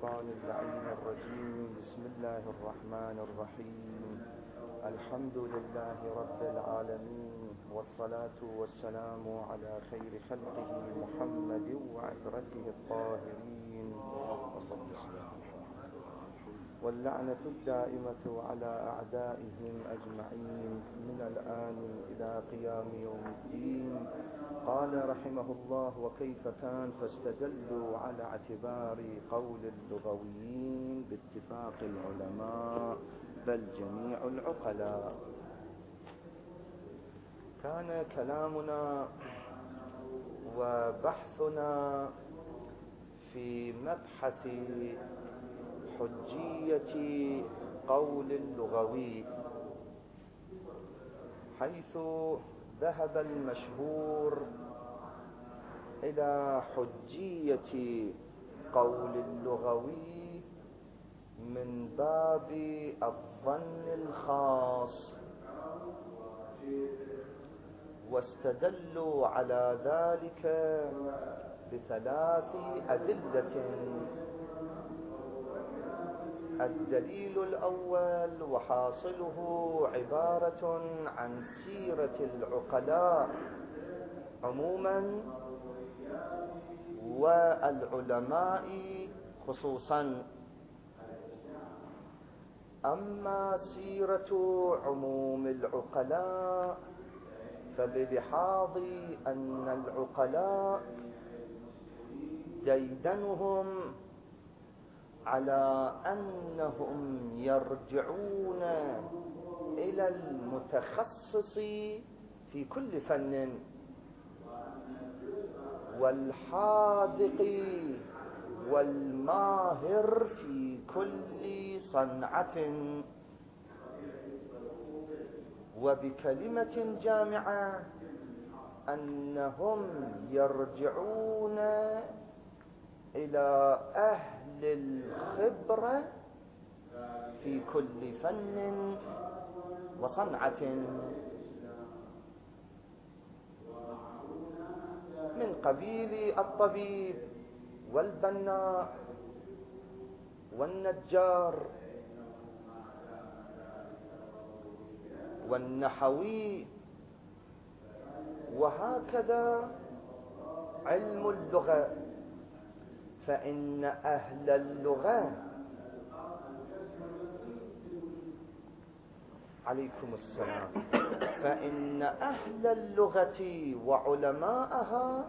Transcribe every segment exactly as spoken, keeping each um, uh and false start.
الشيطان اللعين الرجيم. بسم الله الرحمن الرحيم. الحمد لله رب العالمين، والصلاة والسلام على خير خلقه محمد وعترته الطاهرين، واللعنة الدائمة على أعدائهم أجمعين من الآن إلى قيام يوم الدين. قال رحمه الله: وكيف كان؟ فاستدلوا على اعتبار قول اللغويين باتفاق العلماء بل جميع العقلاء. كان كلامنا وبحثنا في مبحث حجية قول اللغوي، حيث ذهب المشهور إلى حجية قول اللغوي من باب الظن الخاص، واستدلوا على ذلك بثلاث أدلة. الدليل الأول وحاصله عبارة عن سيرة العقلاء عموما والعلماء خصوصا. أما سيرة عموم العقلاء فبلحاظ أن العقلاء ديدنهم على أنهم يرجعون إلى المتخصص في كل فن والحاذق والماهر في كل صنعة، وبكلمة جامعة أنهم يرجعون إلى أهل الخبرة في كل فن وصنعة، من قبيل الطبيب والبناء والنجار والنحوي، وهكذا علم اللغة. فإن أهل اللغة عليكم السلام فإن أهل اللغة وعلماءها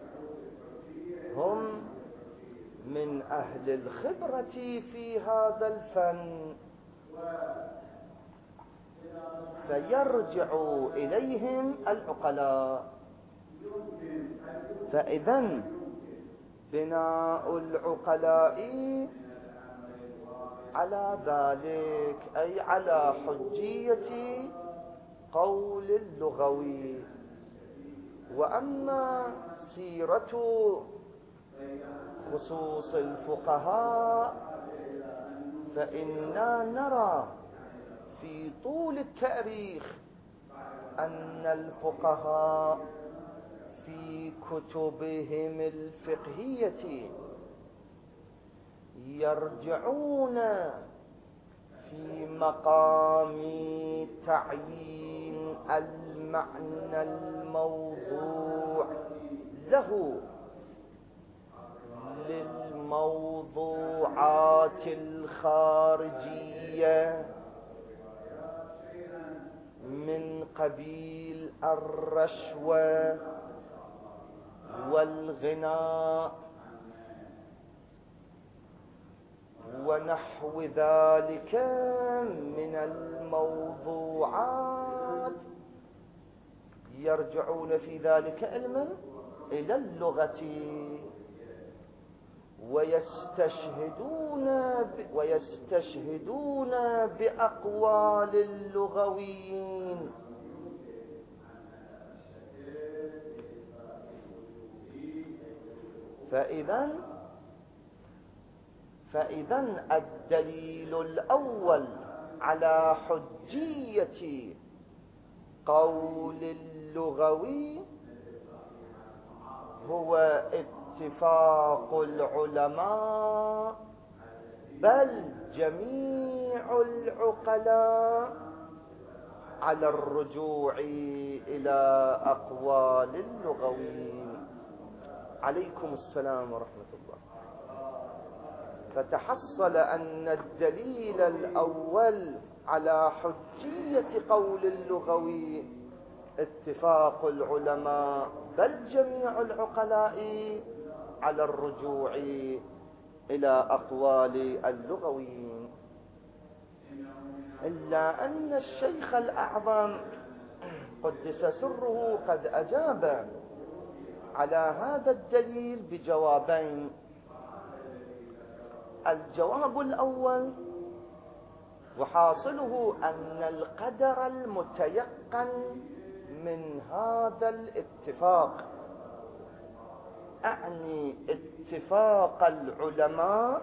هم من أهل الخبرة في هذا الفن، فيرجع إليهم العقلاء. فإذن بناء العقلاء على ذلك، أي على حجية قول اللغوي. وأما سيرة خصوص الفقهاء فإننا نرى في طول التاريخ أن الفقهاء في كتبهم الفقهية يرجعون في مقام تعيين المعنى الموضوع له للموضوعات الخارجية من قبيل الرشوة والغناء ونحو ذلك من الموضوعات، يرجعون في ذلك علما إلى اللغة، ويستشهدون ويستشهدون بأقوال اللغويين. فإذن فإذن الدليل الأول على حجية قول اللغوي هو اتفاق العلماء بل جميع العقلاء على الرجوع إلى أقوال اللغويين. عليكم السلام ورحمة الله. فتحصل أن الدليل الأول على حجية قول اللغوي اتفاق العلماء بل جميع العقلاء على الرجوع إلى أقوال اللغويين. إلا أن الشيخ الأعظم قدس سره قد أجاب على هذا الدليل بجوابين. الجواب الأول وحاصله أن القدر المتيقن من هذا الاتفاق، أعني اتفاق العلماء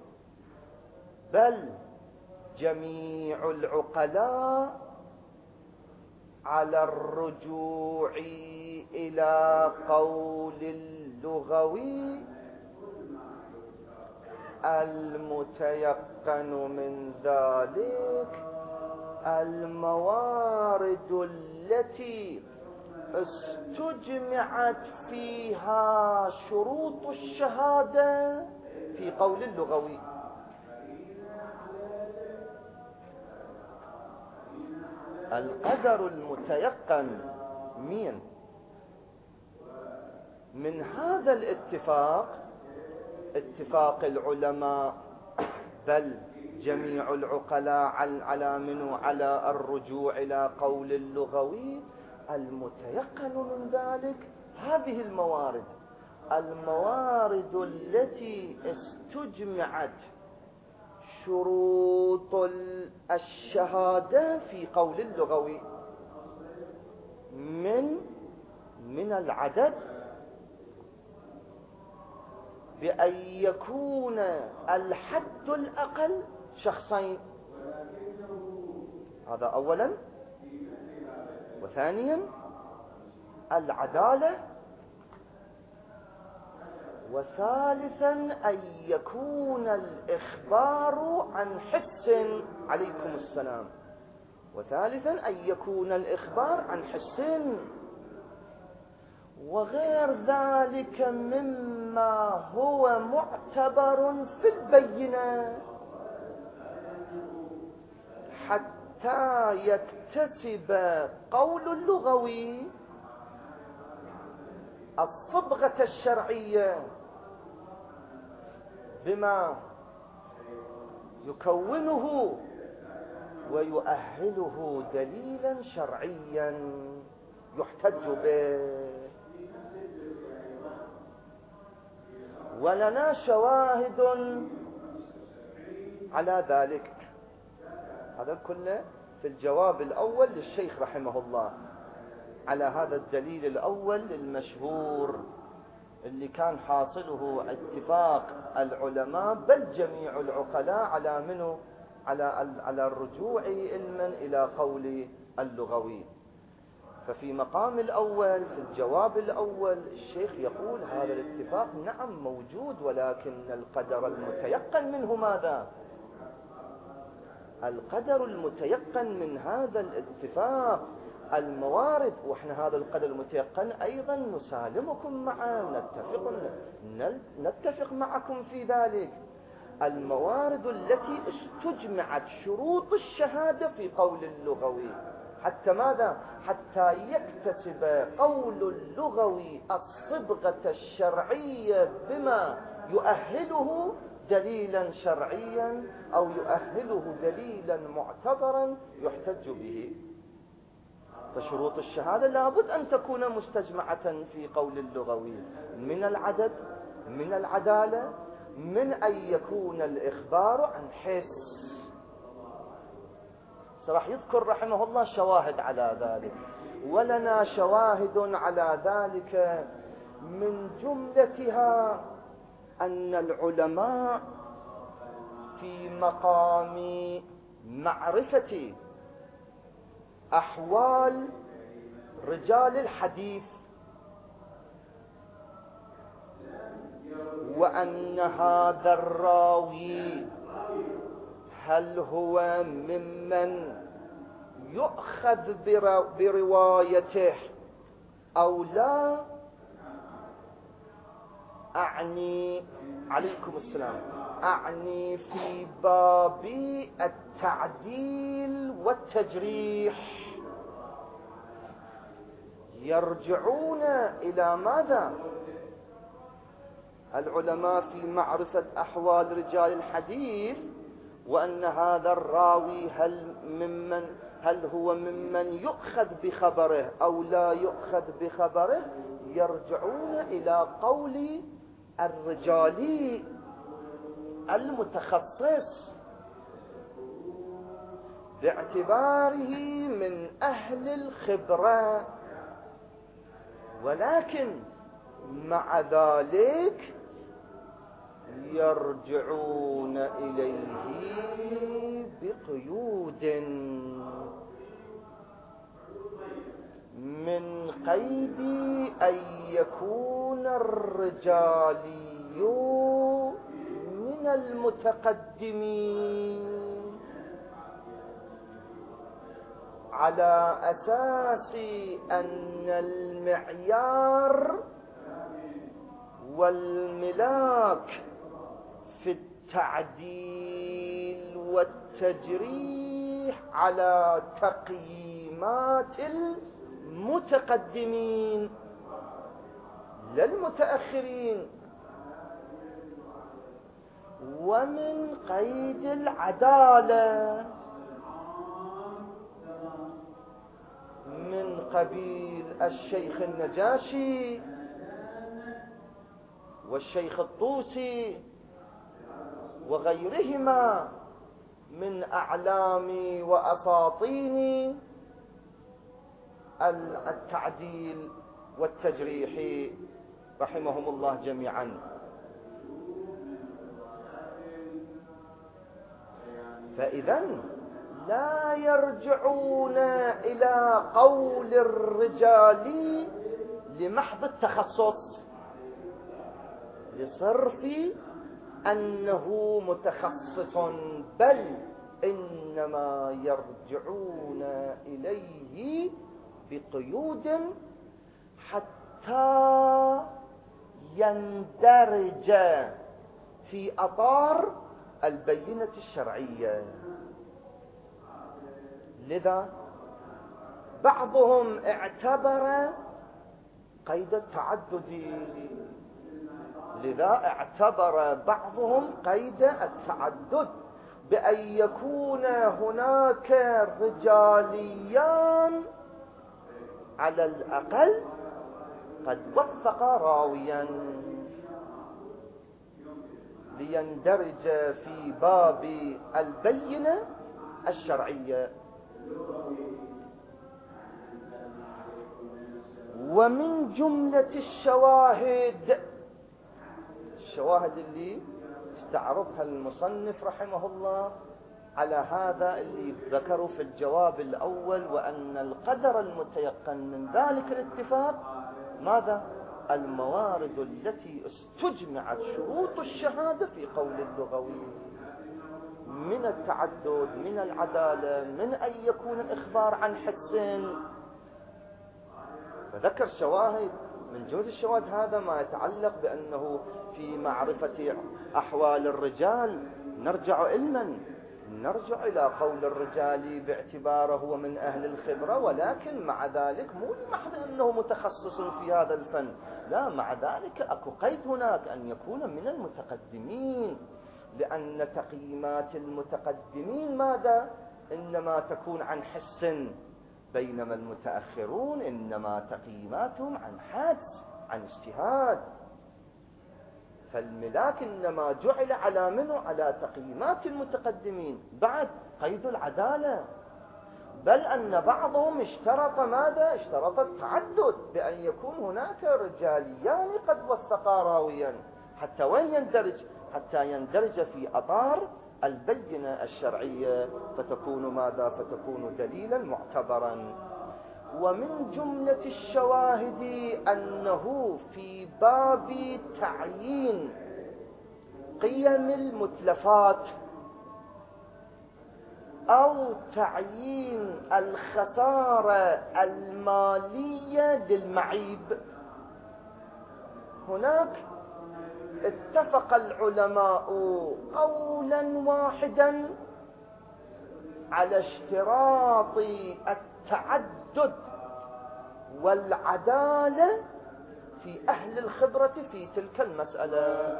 بل جميع العقلاء على الرجوع إلى قول اللغوي المتيقن من ذلك الموارد التي استجمعت فيها شروط الشهادة في قول اللغوي. القدر المتيقن من من هذا الاتفاق، اتفاق العلماء بل جميع العقلاء على منه على الرجوع إلى قول اللغوي، المتيقن من ذلك هذه الموارد، الموارد التي استجمعت شروط الشهادة في قول اللغوي من من العدد بأن يكون الحد الأقل شخصين، هذا أولا، وثانيا العدالة، وثالثا أن يكون الإخبار عن حس، عليكم السلام، وثالثا أن يكون الإخبار عن حس، وغير ذلك مما هو معتبر في البينة حتى يكتسب قول اللغوي الصبغة الشرعية بما يكونه ويؤهله دليلا شرعيا يحتج به. ولنا شواهد على ذلك. هذا كله في الجواب الأول للشيخ رحمه الله على هذا الدليل الأول المشهور اللي كان حاصله اتفاق العلماء بل جميع العقلاء على منه على على الرجوع علما إلى قول اللغوي. ففي مقام الأول في الجواب الأول الشيخ يقول هذا الاتفاق نعم موجود، ولكن القدر المتيقن منه ماذا؟ القدر المتيقن من هذا الاتفاق الموارد، واحنا هذا القدر المتيقن ايضا نسالمكم معه، نتفق نتفق معكم في ذلك. الموارد التي استجمعت شروط الشهادة في قول اللغوي حتى ماذا؟ حتى يكتسب قول اللغوي الصبغة الشرعية بما يؤهله دليلا شرعيا أو يؤهله دليلا معتبرا يحتج به. فشروط الشهادة لابد أن تكون مستجمعة في قول اللغوي من العدد، من العدالة، من أن يكون الإخبار عن حس. راح يذكر رحمه الله شواهد على ذلك، ولنا شواهد على ذلك من جملتها أن العلماء في مقام معرفة أحوال رجال الحديث وأن هذا الراوي هل هو ممن يؤخذ بروايته أو لا؟ أعني عليكم السلام أعني في باب التعديل والتجريح. يرجعون إلى ماذا؟ العلماء في معرفة أحوال رجال الحديث، وأن هذا الراوي هل ممن هل هو ممن يؤخذ بخبره أو لا يؤخذ بخبره، يرجعون إلى قول الرجالي المتخصص باعتباره من أهل الخبرة، ولكن مع ذلك يرجعون إليه بقيود، من قيد أن يكون الرجالي من المتقدمين، على أساس أن المعيار والملاك في التعديل والتجريح على تقييمات المتقدمين لا المتأخرين. ومن قيد العدالة من قبيل الشيخ النجاشي والشيخ الطوسي وغيرهما من أعلام وأساطين التعديل والتجريح رحمهم الله جميعا. فإذن لا يرجعون إلى قول الرجال لمحض التخصص لصرف أنه متخصص، بل إنما يرجعون إليه بقيود حتى يندرج في أطار البينة الشرعية. لذا بعضهم اعتبر قيد التعدد لذا اعتبر بعضهم قيد التعدد بأن يكون هناك رجاليان على الأقل قد وثق راويا ليندرج في باب البينة الشرعية. ومن جملة الشواهد الشواهد اللي استعرضها المصنف رحمه الله على هذا اللي ذكروا في الجواب الأول، وأن القدر المتيقن من ذلك الاتفاق ماذا؟ الموارد التي استجمعت شروط الشهادة في قول اللغوي من التعدد، من العدالة، من أن يكون الإخبار عن حس. فذكر شواهد. من جهة الشواهد هذا ما يتعلق بأنه في معرفة أحوال الرجال نرجع علما نرجع إلى قول الرجال باعتباره هو من أهل الخبرة، ولكن مع ذلك مو لمحض أنه متخصص في هذا الفن، لا، مع ذلك أكو قيد هناك أن يكون من المتقدمين، لأن تقييمات المتقدمين ماذا؟ إنما تكون عن حس، بينما المتأخرون إنما تقييماتهم عن حدس، عن اجتهاد. فالملاك إنما جعل على منه على تقييمات المتقدمين. بعد قيد العدالة، بل أن بعضهم اشترط ماذا؟ اشترط التعدد بأن يكون هناك رجاليان قد وثقا راويا، حتى وين يندرج؟ حتى يندرج في أطار البينة الشرعية، فتكون ماذا؟ فتكون دليلا معتبرا. ومن جملة الشواهد أنه في باب تعيين قيم المتلفات أو تعيين الخسارة المالية للمعيب. هناك اتفق العلماء قولا واحدا على اشتراط التعدد والعدالة في أهل الخبرة في تلك المسألة،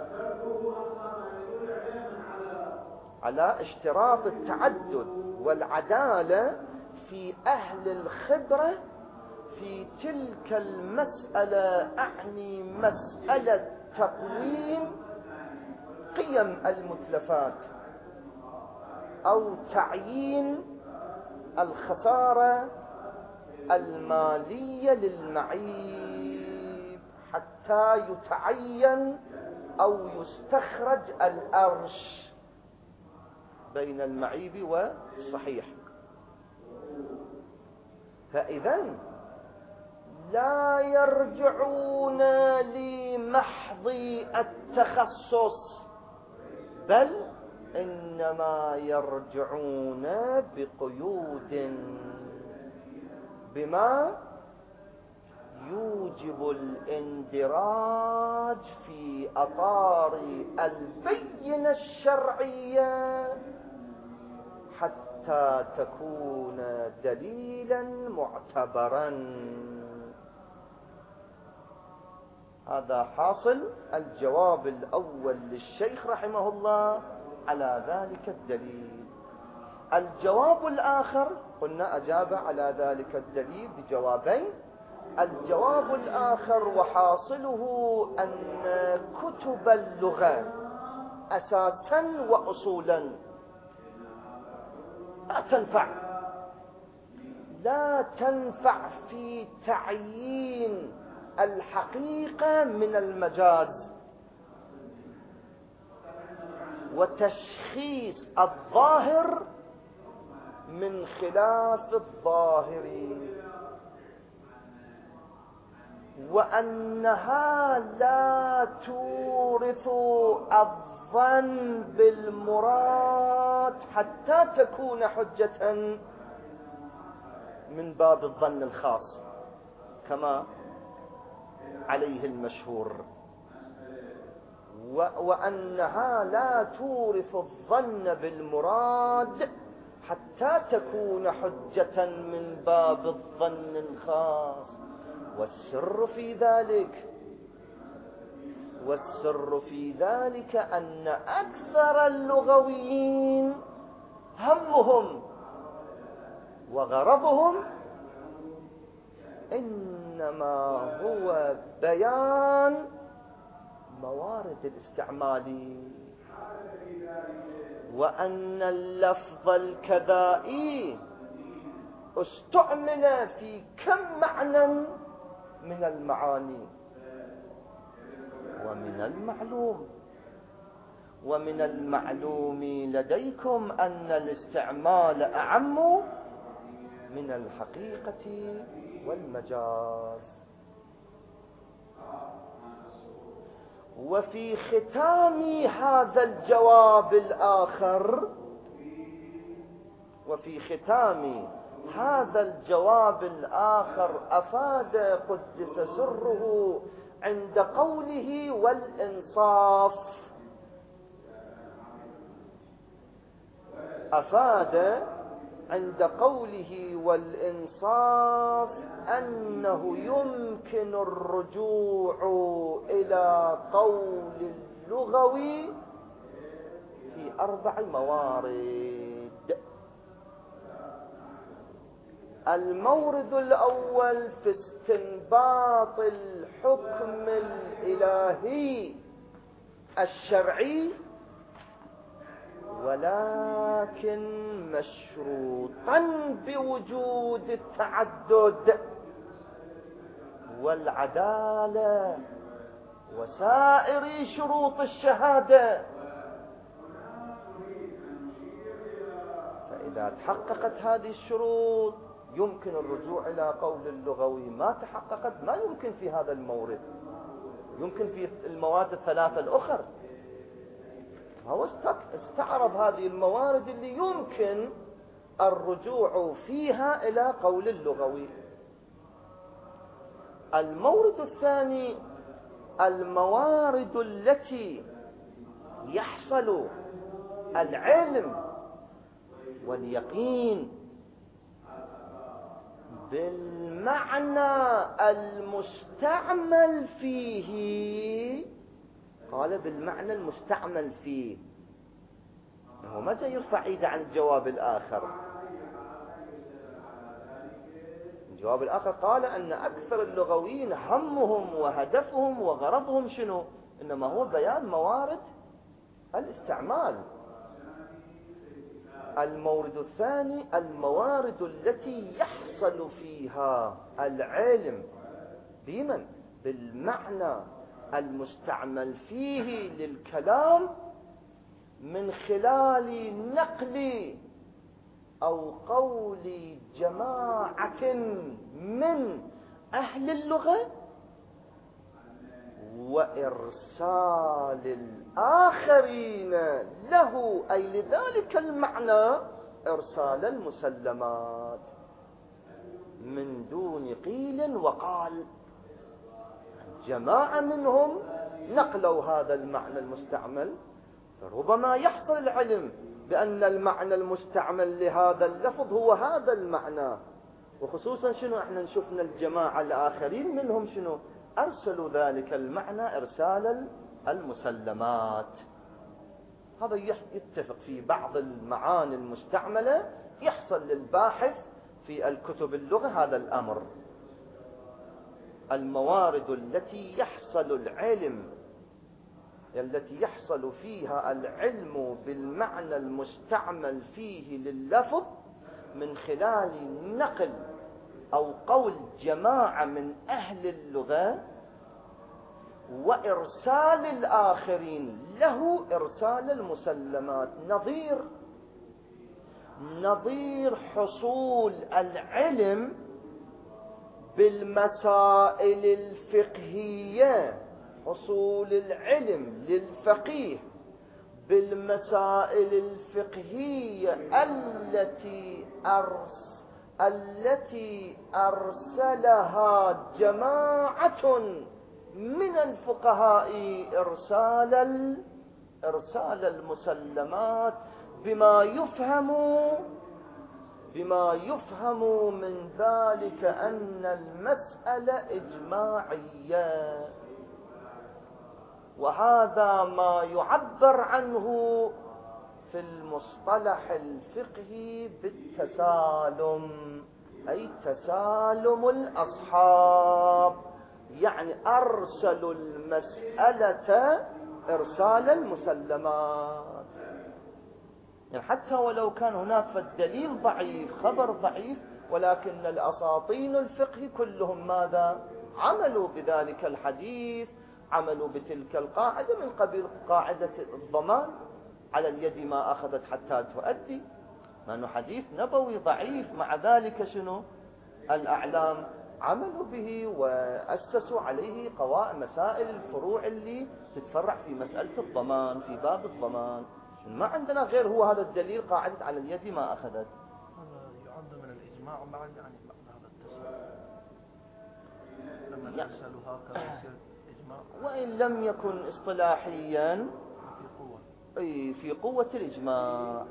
على اشتراط التعدد والعدالة في أهل الخبرة في تلك المسألة، أعني مسألة تقويم قيم المتلفات أو تعيين الخسارة المالية للمعيب حتى يتعين أو يستخرج الأرش بين المعيب والصحيح. فإذا لا يرجعون لمحض التخصص، بل إنما يرجعون بقيود بما يوجب الاندراج في أطار البينة الشرعية حتى تكون دليلا معتبرا. هذا حاصل الجواب الأول للشيخ رحمه الله على ذلك الدليل. الجواب الآخر قلنا أجاب على ذلك الدليل بجوابين. الجواب الآخر وحاصله أن كتب اللغة أساسا وأصولا لا تنفع لا تنفع في تعيين الحقيقة من المجاز وتشخيص الظاهر من خلاف الظاهر، وأنها لا تورث الظن بالمراد حتى تكون حجة من باب الظن الخاص كما عليه المشهور، وأنها لا تورث الظن بالمراد حتى تكون حجة من باب الظن الخاص. والسر في ذلك والسر في ذلك أن أكثر اللغويين همهم وغرضهم إنما هو بيان موارد الاستعمال، وأن اللفظ الكذائي استعمل في كم معنى من المعاني. ومن المعلوم ومن المعلوم لديكم أن الاستعمال أعم من الحقيقة والمجاز. وفي ختام هذا الجواب الآخر وفي ختام هذا الجواب الآخر أفاد قدس سره عند قوله والإنصاف، أفاد عند قوله والإنصاف أنه يمكن الرجوع إلى قول اللغوي في أربع موارد. المورد الأول في استنباط الحكم الإلهي الشرعي، ولكن مشروطا بوجود التعدد والعدالة وسائر شروط الشهادة. فإذا تحققت هذه الشروط يمكن الرجوع إلى قول اللغوي. ما تحققت ما يمكن في هذا المورد، يمكن في المواد الثلاثة الأخرى. هو استعرض هذه الموارد اللي يمكن الرجوع فيها إلى قول اللغوي. المورد الثاني الموارد التي يحصل العلم واليقين بالمعنى المستعمل فيه. قال بالمعنى المستعمل فيه، هو متى يرفع ايده عن الجواب الآخر؟ الجواب الآخر قال أن أكثر اللغويين همهم وهدفهم وغرضهم شنو؟ إنما هو بيان موارد الاستعمال. المورد الثاني الموارد التي يحصل فيها العلم بمن؟ بالمعنى المستعمل فيه للكلام من خلال نقل أو قول جماعة من أهل اللغة وإرسال الآخرين له، أي لذلك المعنى، إرسال المسلمات من دون قيل وقال. جماعة منهم نقلوا هذا المعنى المستعمل، فربما يحصل العلم بأن المعنى المستعمل لهذا اللفظ هو هذا المعنى. وخصوصا شنو احنا نشوفنا الجماعة الآخرين منهم شنو أرسلوا ذلك المعنى إرسال المسلمات. هذا يتفق في بعض المعاني المستعملة، يحصل للباحث في الكتب اللغة هذا الأمر. الموارد التي يحصل العلم التي يحصل فيها العلم بالمعنى المستعمل فيه لللفظ من خلال نقل أو قول جماعة من أهل اللغة وإرسال الآخرين له إرسال المسلمات. نظير نظير حصول العلم بالمسائل الفقهية، حصول العلم للفقيه بالمسائل الفقهية التي أرس التي أرسلها جماعة من الفقهاء إرسال إرسال المسلمات بما يفهم بما يفهم من ذلك أن المسألة إجماعية. وهذا ما يعبر عنه في المصطلح الفقهي بالتسالم، أي تسالم الأصحاب، يعني أرسلوا المسألة إرسال المسلمات. يعني حتى ولو كان هناك فالدليل ضعيف، خبر ضعيف، ولكن الأساطين الفقه كلهم ماذا؟ عملوا بذلك الحديث، عملوا بتلك القاعدة من قبيل قاعدة الضمان على اليد ما أخذت حتى تؤدي، مع أنه حديث نبوي ضعيف، مع ذلك شنو؟ الأعلام عملوا به وأسسوا عليه قواعد مسائل الفروع اللي تتفرع في مسألة الضمان، في باب الضمان. ما عندنا غير هو هذا الدليل قاعدة على اليد ما أخذت. يعد من الإجماع بعد يعني بعد هذا التسليم لما نرسل هكذا يصير إجماع، وإن لم يكن اصطلاحيا في قوة أي في قوة الإجماع.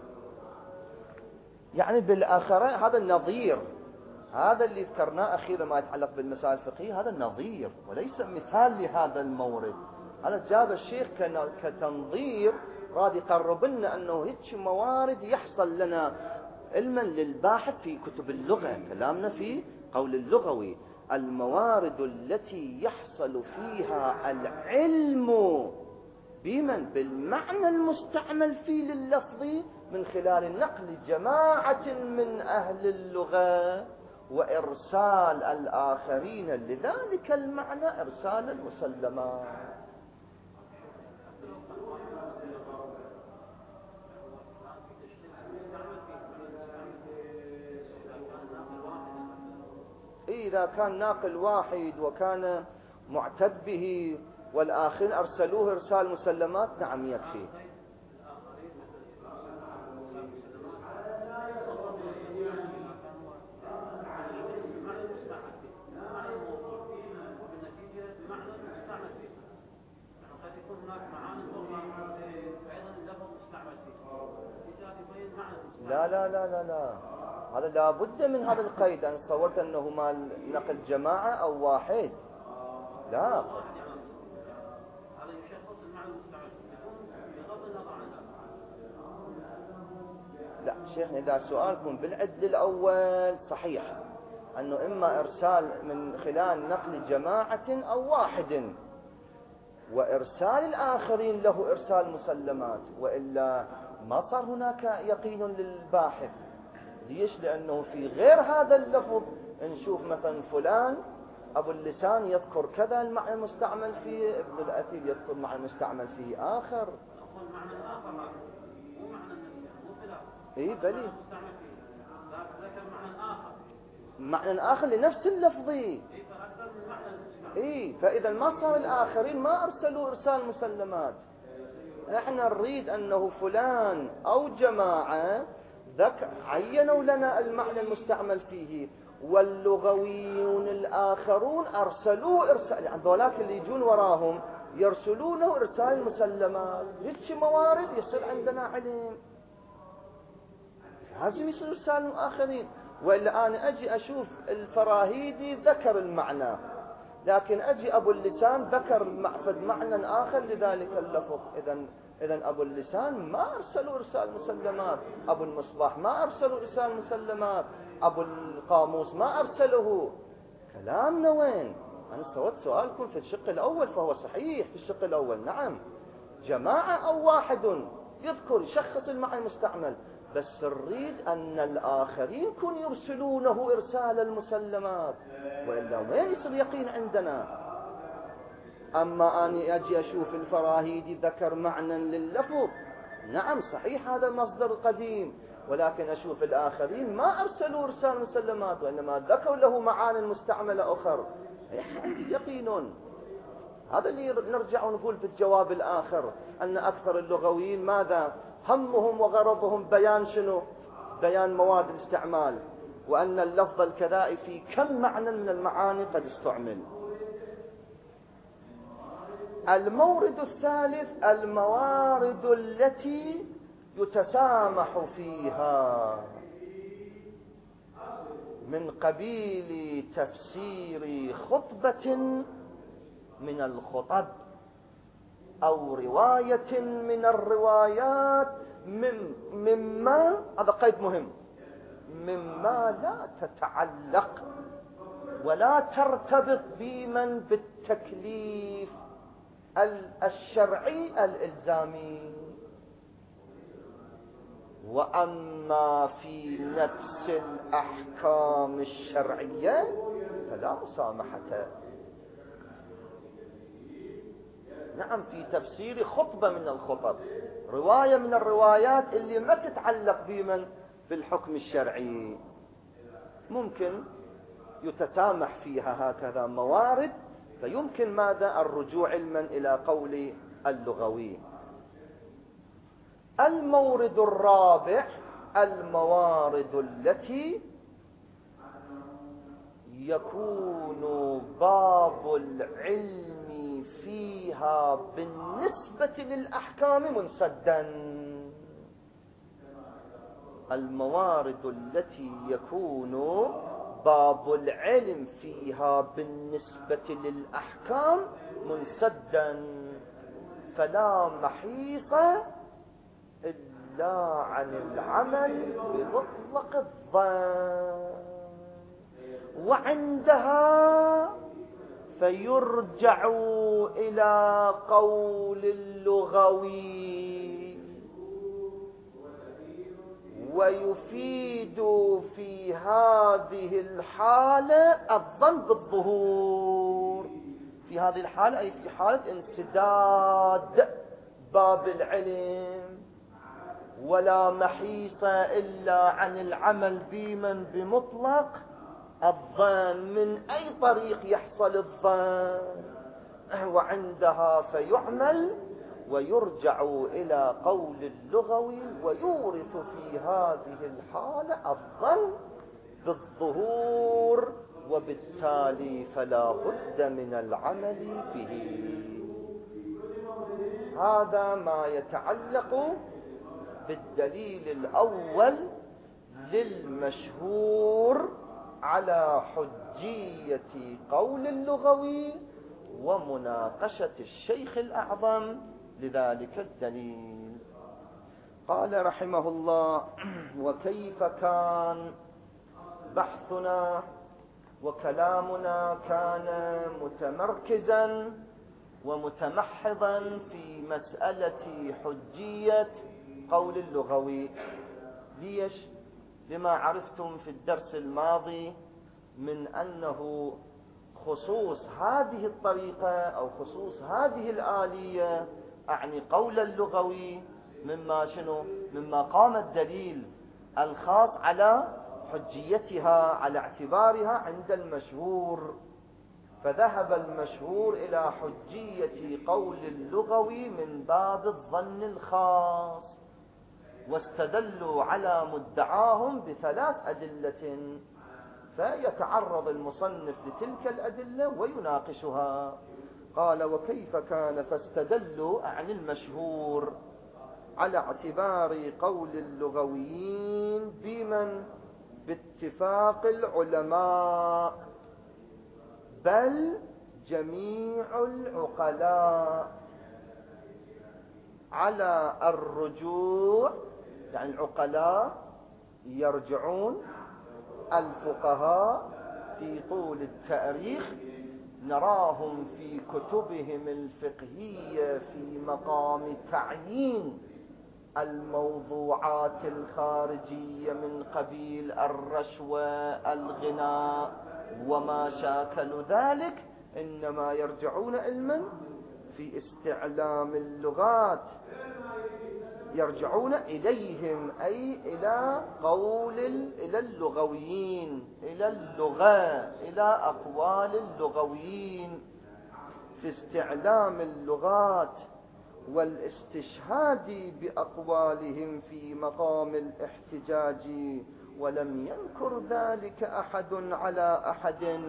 يعني بالآخرة هذا النظير، هذا اللي ذكرناه أخيرا ما يتعلق بالمسائل الفقهية، هذا النظير وليس مثال لهذا المورد. هذا جاب الشيخ كتنظير راد يقرب لنا أنه هيك موارد يحصل لنا علما للباحث في كتب اللغة. كلامنا في قول اللغوي الموارد التي يحصل فيها العلم بمن؟ بالمعنى المستعمل فيه لللفظ من خلال نقل جماعة من أهل اللغة وإرسال الآخرين لذلك المعنى إرسال المسلمات. إذا كان ناقل واحد وكان معتد به والآخرين أرسلوه إرسال مسلمات نعم يكفي. لا لا لا لا لا هذا لا بد من هذا القيد. أنا صورت أنه مال نقل جماعة أو واحد. لا لا شيخنا، إذا سؤالكم بالعدل الأول صحيح أنه إما إرسال من خلال نقل جماعة أو واحد، وإرسال الآخرين له إرسال مسلمات، وإلا ما صار هناك يقين للباحث. ليش؟ لأنه في غير هذا اللفظ نشوف مثلا فلان أبو اللسان يذكر كذا المعنى المستعمل فيه، ابن الأثير يذكر معنى المستعمل فيه آخر. اي بلي معنى آخر لنفس اللفظي. اي فإذا ما صار الآخرين ما أرسلوا إرسال مسلمات. احنا نريد أنه فلان أو جماعة ذك عينوا لنا المعنى المستعمل فيه، واللغويون الآخرون أرسلوا إرسال، يعني ذولاك اللي يجون وراهم يرسلونه إرسال مسلمات. هيك موارد يصير عندنا علم، لازم يصير إرسال الآخرين. وإلا أنا أجي أشوف الفراهيدي ذكر المعنى، لكن أجي أبو اللسان ذكر معنى آخر لذلك اللفظ. إذن إذن أبو اللسان ما أرسلوا إرسال مسلمات، أبو المصباح ما أرسلوا إرسال مسلمات، أبو القاموس ما أرسله. كلامنا وين؟ أنا سويت سؤالكم في الشق الأول فهو صحيح في الشق الأول. نعم جماعة أو واحد يذكر يشخص المعنى المستعمل، بس نريد أن الآخرين كن يرسلونه إرسال المسلمات، وإلا وين يصير يقين عندنا؟ أما أني أجي أشوف الفراهيدي ذكر معنى لللفظ، نعم صحيح هذا مصدر قديم، ولكن أشوف الآخرين ما أرسلوا إرسال مسلمات، وإنما ذكروا له معاني مستعملة أخر، يحصل عندي يقين. هذا اللي نرجع ونقول في الجواب الآخر أن أكثر اللغويين ماذا همهم وغرضهم؟ بيان شنو؟ بيان مواد الاستعمال، وأن اللفظ الكذائي في كم معنى من المعاني قد استعمل. المورد الثالث الموارد التي يتسامح فيها، من قبيل تفسير خطبة من الخطب أو رواية من الروايات، من مما هذا قيد مهم، مما لا تتعلق ولا ترتبط بمن بالتكليف الشرعي الإلزامي. وأما في نفس الأحكام الشرعية فلا مسامحة. نعم في تفسير خطبة من الخطب، رواية من الروايات اللي ما تتعلق بمن بالحكم الشرعي، ممكن يتسامح فيها هكذا موارد، فيمكن ماذا؟ الرجوع علما إلى قول اللغوي. المورد الرابع الموارد التي يكون باب العلم فيها بالنسبة للأحكام منسدا. الموارد التي يكون باب العلم فيها بالنسبة للأحكام منسدا، فلا محيص إلا عن العمل بمطلق الظن، وعندها فيرجع إلى قول اللغوي، ويفيد في هذه الحالة الظن بالظهور. في هذه الحالة أي في حالة انسداد باب العلم، ولا محيص إلا عن العمل بمن بمطلق الظن. من أي طريق يحصل الظن؟ وعندها فيعمل ويرجع إلى قول اللغوي، ويورث في هذه الحالة الظن بالظهور، وبالتالي فلا بد من العمل به. هذا ما يتعلق بالدليل الأول للمشهور على حجية قول اللغوي ومناقشة الشيخ الأعظم لذلك الدليل. قال رحمه الله: وكيف كان بحثنا وكلامنا كان متمركزا ومتمحضا في مسألة حجية قول اللغوي. ليش؟ لما عرفتم في الدرس الماضي من أنه خصوص هذه الطريقة أو خصوص هذه الآلية أعني قول اللغوي مما شنو؟ مما قام الدليل الخاص على حجيتها على اعتبارها عند المشهور، فذهب المشهور إلى حجية قول اللغوي من باب الظن الخاص، واستدلوا على مدعاهم بثلاث أدلة، فيتعرض المصنف لتلك الأدلة ويناقشها. قال: وكيف كان، فاستدلوا عن المشهور على اعتبار قول اللغويين بمن؟ باتفاق العلماء، بل جميع العقلاء، على الرجوع، يعني العقلاء يرجعون، الفقهاء في طول التاريخ نراهم في كتبهم الفقهية في مقام تعيين الموضوعات الخارجية من قبيل الرشوة، الغناء وما شاكل ذلك، إنما يرجعون علما في استعلام اللغات، يرجعون إليهم أي إلى قول إلى اللغويين، إلى اللغة، إلى أقوال اللغويين في استعلام اللغات والاستشهاد بأقوالهم في مقام الاحتجاج، ولم ينكر ذلك أحد على أحد.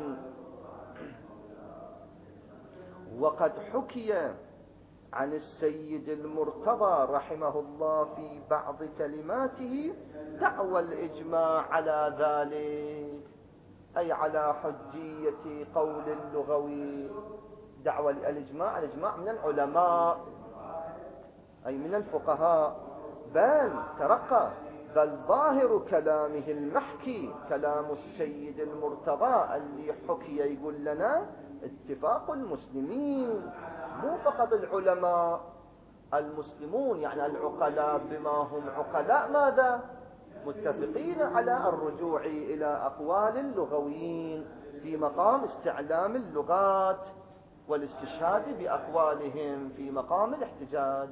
وقد حكي عن السيد المرتضى رحمه الله في بعض كلماته دعوى الإجماع على ذلك، أي على حجية قول اللغوي. دعوى الإجماع، الإجماع من العلماء أي من الفقهاء، بل ترقى، بل ظاهر كلامه المحكي كلام السيد المرتضى اللي حكي يقول لنا اتفاق المسلمين، مو فقط العلماء، المسلمون يعني العقلاء بما هم عقلاء ماذا؟ متفقين على الرجوع إلى أقوال اللغويين في مقام استعلام اللغات والاستشهاد بأقوالهم في مقام الاحتجاج.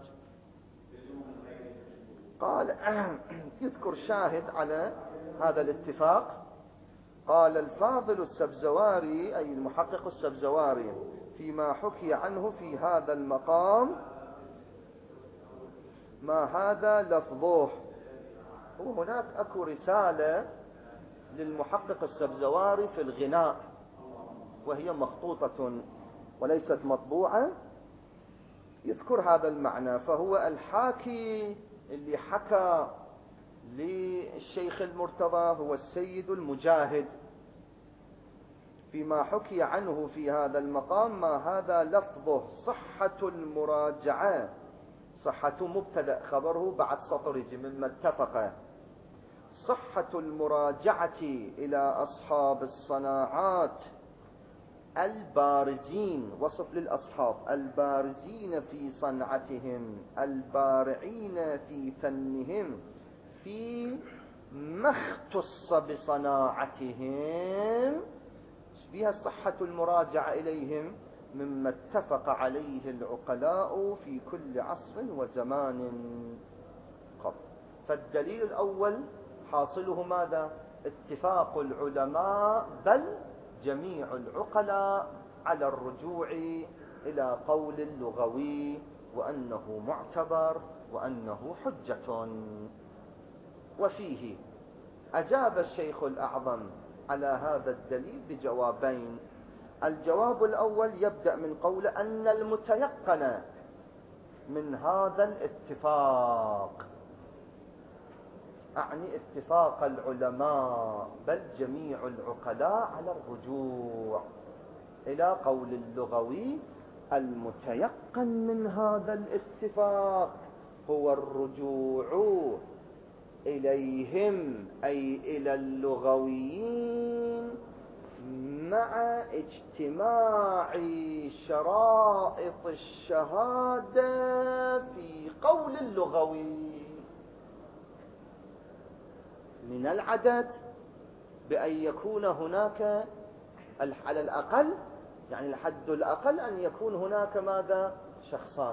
قال يذكر شاهد على هذا الاتفاق. قال الفاضل السبزواري أي المحقق السبزواري فيما حكي عنه في هذا المقام: ما هذا لفظه. وهناك أكو رسالة للمحقق السبزواري في الغناء، وهي مخطوطة وليست مطبوعة، يذكر هذا المعنى. فهو الحاكي اللي حكى للشيخ المرتضى هو السيد المجاهد، فيما حكي عنه في هذا المقام: ما هذا لفظه صحة المراجعة. صحة مبتدأ، خبره بعد سطر يجي مما اتفق. صحة المراجعة إلى أصحاب الصناعات البارزين، وصف للأصحاب البارزين في صنعتهم، البارعين في فنهم، في ما اختص بصناعتهم، فيها صحة المراجعة إليهم مما اتفق عليه العقلاء في كل عصر وزمان قبل. فالدليل الأول حاصله ماذا؟ اتفاق العلماء بل جميع العقلاء على الرجوع إلى قول اللغوي، وأنه معتبر وأنه حجة. وفيه أجاب الشيخ الأعظم على هذا الدليل بجوابين. الجواب الأول يبدأ من قول أن المتيقن من هذا الاتفاق أعني اتفاق العلماء بل جميع العقلاء على الرجوع إلى قول اللغوي المتيقن من هذا الاتفاق هو الرجوع إليهم أي إلى اللغويين مع اجتماع شرائط الشهادة في قول اللغوي من العدد، بأن يكون هناك على الأقل، يعني الحد الأقل أن يكون هناك ماذا؟ شخصان،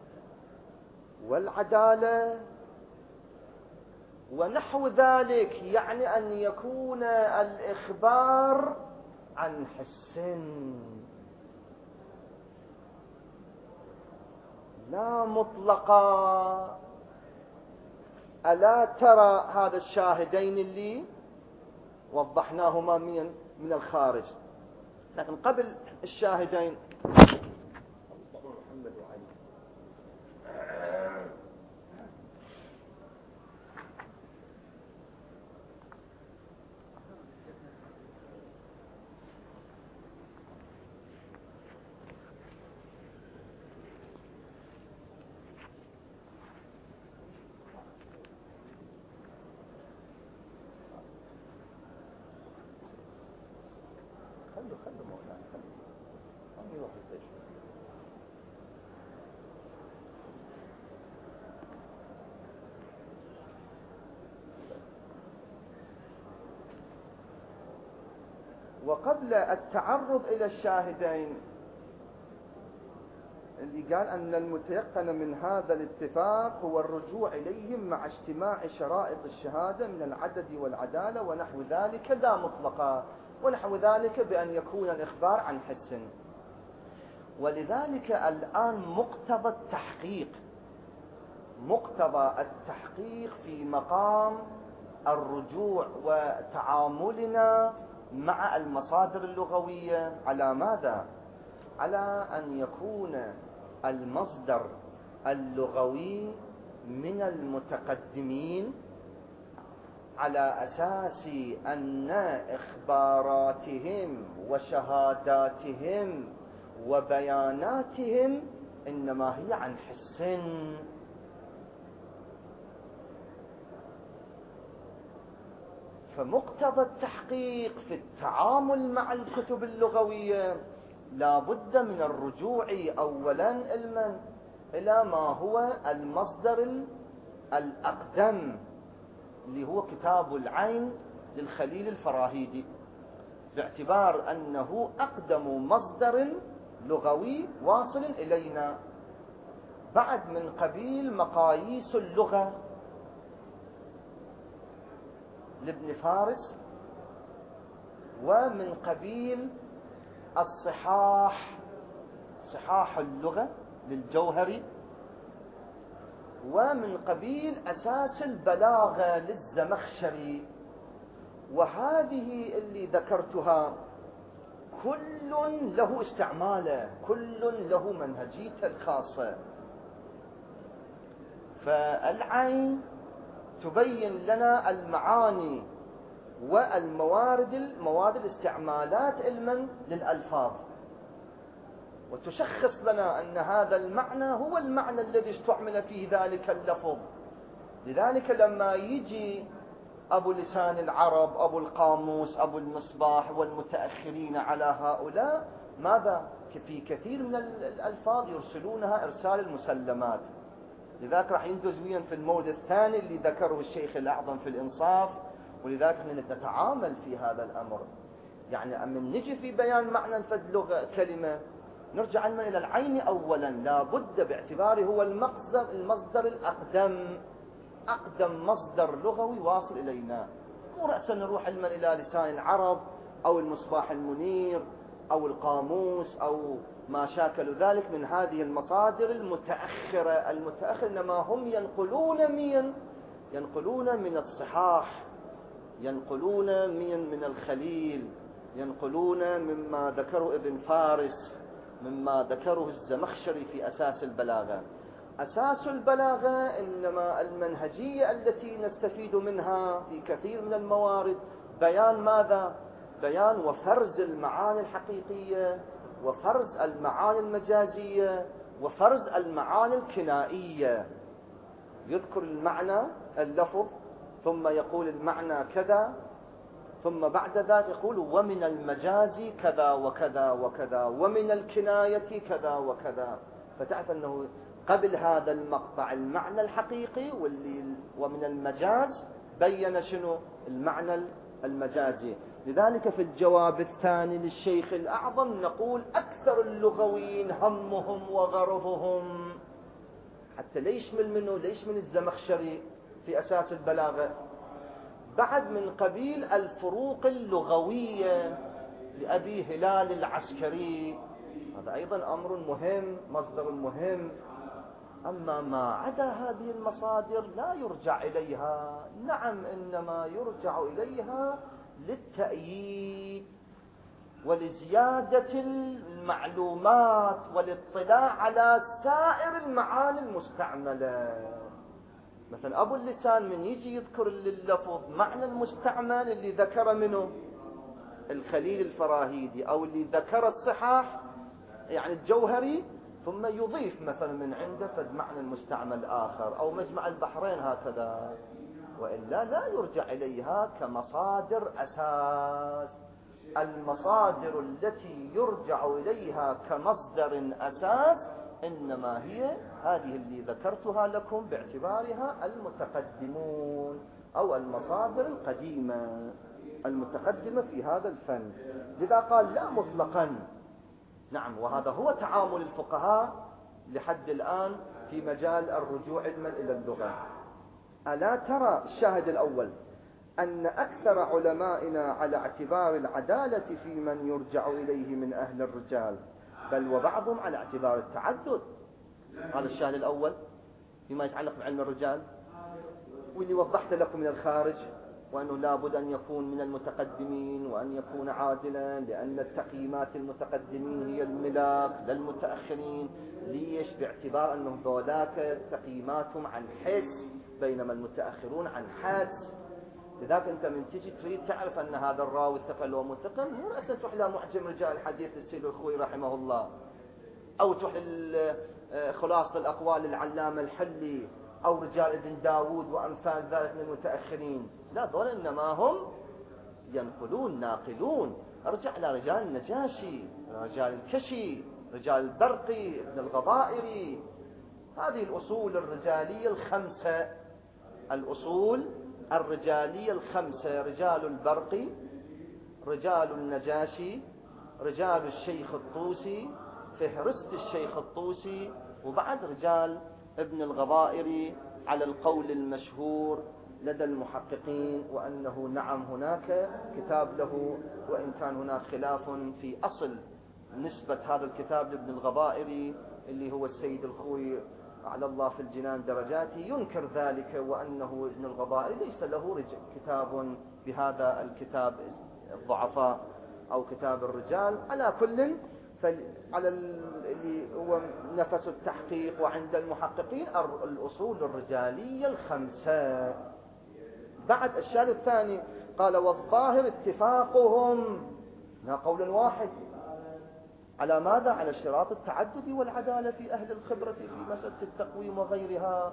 والعدالة ونحو ذلك، يعني أن يكون الإخبار عن حس لا مطلقا. ألا ترى هذا الشاهدين اللي وضحناهما من من الخارج، لكن قبل الشاهدين محمد وعلي خلوا خلوا مولانا خلوا هم يروح البيت. وقبل التعرض إلى الشاهدين اللي قال أن المتيقن من هذا الاتفاق هو الرجوع إليهم مع اجتماع شرائط الشهادة من العدد والعدالة ونحو ذلك لا مطلقا، ونحو ذلك بأن يكون الإخبار عن حس. ولذلك الآن مقتضى التحقيق مقتضى التحقيق في مقام الرجوع وتعاملنا مع المصادر اللغوية على ماذا؟ على أن يكون المصدر اللغوي من المتقدمين على أساس أن إخباراتهم وشهاداتهم وبياناتهم إنما هي عن حس. فمقتضى التحقيق في التعامل مع الكتب اللغوية لا بد من الرجوع أولا علما إلى ما هو المصدر الأقدم اللي هو كتاب العين للخليل الفراهيدي، باعتبار أنه أقدم مصدر لغوي واصل إلينا، بعد من قبيل مقاييس اللغة لابن فارس، ومن قبيل الصحاح صحاح اللغة للجوهري، ومن قبيل أساس البلاغة للزمخشري. وهذه اللي ذكرتها كل له استعماله، كل له منهجيته الخاصة. فالعين تبين لنا المعاني والموارد المواد الاستعمالات علما للألفاظ، وتشخص لنا أن هذا المعنى هو المعنى الذي استعمل فيه ذلك اللفظ. لذلك لما يجي أبو لسان العرب، أبو القاموس، أبو المصباح والمتأخرين على هؤلاء، ماذا؟ في كثير من الألفاظ يرسلونها إرسال المسلمات. لذلك راح يندز ويا في المورد الثاني اللي ذكره الشيخ الأعظم في الإنصاف. ولذلك نتعامل في هذا الأمر، يعني أما نجي في بيان معنى فد لغة كلمة نرجع علما إلى العين أولا، لا بد باعتباره هو المصدر المصدر الأقدم، أقدم مصدر لغوي واصل إلينا. مو رأسا نروح علما إلى لسان العرب أو المصباح المنير أو القاموس أو ما شاكل ذلك من هذه المصادر المتأخرة المتأخرة إنما هم ينقلون من ينقلون من الصحاح، ينقلون من من الخليل، ينقلون مما ذكره ابن فارس، مما ذكره الزمخشري في أساس البلاغة. أساس البلاغة إنما المنهجية التي نستفيد منها في كثير من الموارد بيان ماذا؟ بيان وفرز المعاني الحقيقية، وفرز المعاني المجازية، وفرز المعاني الكنائية. يذكر المعنى اللفظ ثم يقول المعنى كذا، ثم بعد ذلك يقول ومن المجاز كذا وكذا وكذا، ومن الكناية كذا وكذا. فتعرف أنه قبل هذا المقطع المعنى الحقيقي واللي ومن المجاز بين شنو المعنى المجازي. لذلك في الجواب الثاني للشيخ الأعظم نقول أكثر اللغويين همهم وغرضهم حتى لا يشمل منه ليش من الزمخشري في أساس البلاغة بعد من قبيل الفروق اللغوية لأبي هلال العسكري. هذا أيضا أمر مهم، مصدر مهم. أما ما عدا هذه المصادر لا يرجع إليها. نعم، إنما يرجع إليها للتأييد ولزيادة المعلومات والاطلاع على سائر المعاني المستعملة. مثلا أبو اللسان من يجي يذكر لللفظ معنى المستعمل اللي ذكر منه الخليل الفراهيدي أو اللي ذكر الصحاح يعني الجوهري، ثم يضيف مثلا من عنده فد معنى المستعمل آخر، أو مجمع البحرين هكذا، وإلا لا يرجع إليها كمصادر أساس. المصادر التي يرجع إليها كمصدر أساس إنما هي هذه اللي ذكرتها لكم باعتبارها المتقدمون أو المصادر القديمة المتقدمة في هذا الفن. لذا قال لا مطلقا. نعم، وهذا هو تعامل الفقهاء لحد الآن في مجال الرجوع علما إلى اللغة. ألا ترى الشاهد الأول أن أكثر علمائنا على اعتبار العدالة في من يرجع إليه من أهل الرجال، بل وبعضهم على اعتبار التعدد. هذا الشاهد الأول فيما يتعلق بعلم الرجال، واللي وضحت لكم من الخارج، وأنه لابد أن يكون من المتقدمين وأن يكون عادلا، لأن التقييمات المتقدمين هي الملاك للمتأخرين. ليش؟ باعتبار أنهم ذولاك تقييماتهم عن حس بينما المتأخرون عن حدس. لذلك أنت من تجي تريد تعرف أن هذا الراوي ثقل ومثقل، مو رأسا تروح إلى معجم رجال الحديث للسيد الخوي رحمه الله، أو تروح خلاصة الأقوال للعلامة الحلي، أو رجال ابن داود وأمثال ذلك من المتأخرين. لا، دول إنما هم ينقلون ناقلون. ارجع إلى رجال النجاشي، رجال الكشي، رجال البرقي، ابن الغضائري. هذه الأصول الرجالية الخمسة، الأصول الرجالية الخمسة: رجال البرقي، رجال النجاشي، رجال الشيخ الطوسي، فهرست الشيخ الطوسي، وبعد رجال ابن الغضائري على القول المشهور لدى المحققين، وأنه نعم هناك كتاب له، وإن كان هناك خلاف في أصل نسبة هذا الكتاب لابن الغضائري اللي هو السيد الخوي على الله في الجنان درجاته ينكر ذلك، وأنه ابن الغضائري ليس له كتاب بهذا الكتاب الضعفاء أو كتاب الرجال. على كل على اللي هو نفس التحقيق وعند المحققين الأصول الرجالية الخمسة. بعد الشاهد الثاني قال والظاهر اتفاقهم، لا قول واحد، على ماذا؟ على اشتراط التعدد والعدالة في أهل الخبرة في مسألة التقويم وغيرها.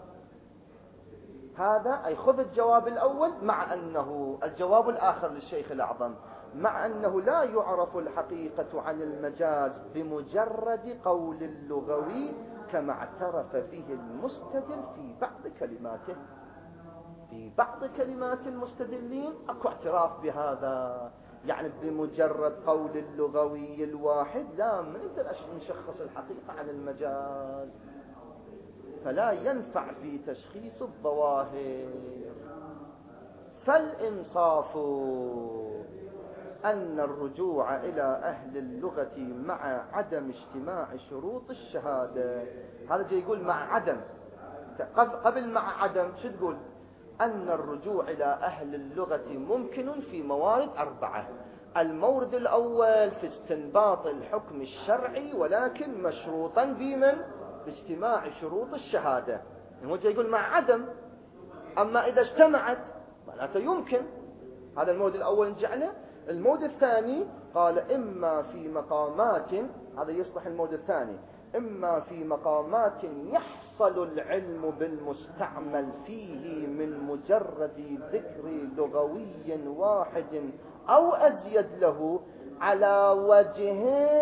هذا أي خذ الجواب الأول، مع أنه الجواب الآخر للشيخ الأعظم، مع أنه لا يعرف الحقيقة عن المجاز بمجرد قول اللغوي كما اعترف فيه المستدل في بعض كلماته. في بعض كلمات المستدلين أكو اعتراف بهذا، يعني بمجرد قول اللغوي الواحد لا نقدر نشخص الحقيقة عن المجاز، فلا ينفع في تشخيص الظواهر. فالإنصاف أن الرجوع إلى أهل اللغة مع عدم اجتماع شروط الشهادة، هذا جاي يقول مع عدم، قبل مع عدم شو تقول؟ أن الرجوع إلى أهل اللغة ممكن في موارد أربعة. المورد الأول في استنباط الحكم الشرعي، ولكن مشروطا بمن؟ باجتماع شروط الشهادة. يعني وجه يقول مع عدم، أما إذا اجتمعت معناته يمكن. هذا الموضع الأول نجعله. الموضع الثاني قال إما في مقامات، هذا يصلح الموضع الثاني، إما في مقامات يحصل العلم بالمستعمل فيه من مجرد ذكر لغوي واحد أو أزيد له على وجه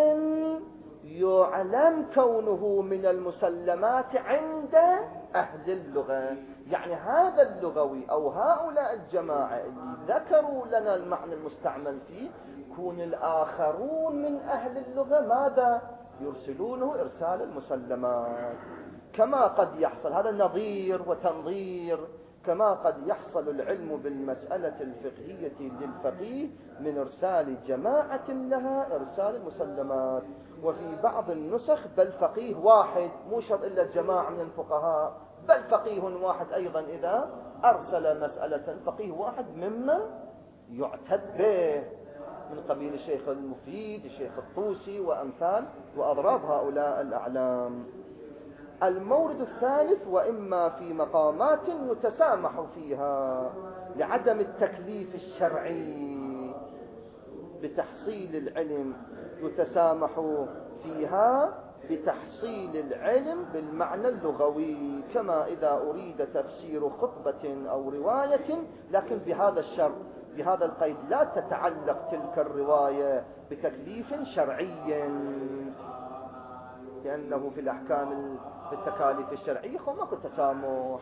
يعلم كونه من المسلمات عند أهل اللغة. يعني هذا اللغوي أو هؤلاء الجماعة اللي ذكروا لنا المعنى المستعمل فيه، كون الآخرون من أهل اللغة ماذا يرسلونه إرسال المسلمات. كما قد يحصل، هذا نظير وتنظير، كما قد يحصل العلم بالمسألة الفقهية للفقيه من إرسال جماعة لها إرسال المسلمات. وفي بعض النسخ بل فقيه واحد، مو شرط إلا جماعة من الفقهاء، بل فقيه واحد أيضا إذا أرسل مسألة، فقيه واحد ممن يعتد به من قبيل الشيخ المفيد الشيخ الطوسي وأمثال وأضراب هؤلاء الأعلام. المورد الثالث وإما في مقامات يتسامح فيها لعدم التكليف الشرعي بتحصيل العلم، يتسامح فيها بتحصيل العلم بالمعنى اللغوي، كما إذا أريد تفسير خطبة أو رواية لكن بهذا الشرط، بهذا القيد، لا تتعلق تلك الرواية بتكليف شرعي، لأنه في الأحكام في التكاليف الشرعية ماكو تسامح.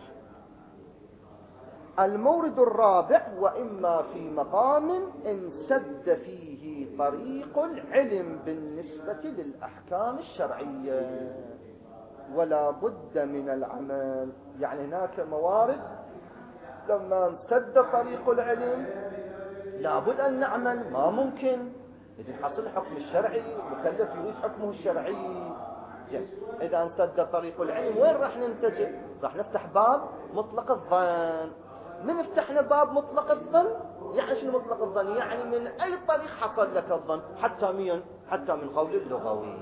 المورد الرابع وإما في مقام انسد فيه طريق العلم بالنسبة للأحكام الشرعية ولا بد من العمل. يعني هناك موارد لما انسد طريق العلم لا بد أن نعمل، ما ممكن إذا حصل الحكم الشرعي مكلف يريد حكمه الشرعي. إذا انسد طريق العلم وين راح ننتجه؟ راح نفتح باب مطلق الظن. من فتحنا باب مطلق الظن يعني شنو مطلق الظن؟ يعني من أي طريق حصل لك الظن؟ حتى مين؟ حتى من قول اللغوي.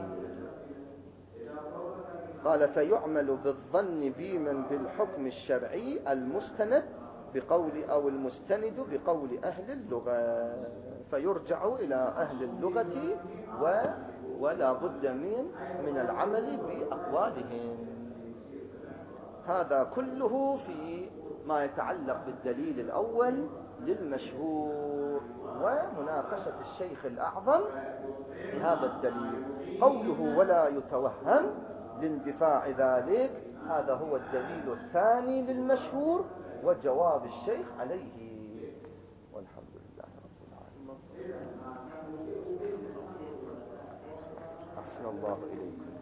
قال فيعمل بالظن بمن بالحكم الشرعي المستند بقول أو المستند بقول أهل اللغة، فيرجع إلى أهل اللغة و ولا بد من من العمل بأقوالهم. هذا كله في ما يتعلق بالدليل الأول للمشهور ومناقشة الشيخ الأعظم لهذا الدليل. قوله ولا يتوهم لاندفاع ذلك، هذا هو الدليل الثاني للمشهور وجواب الشيخ عليه. والحمد لله رب العالمين. أحسن الله إليكم.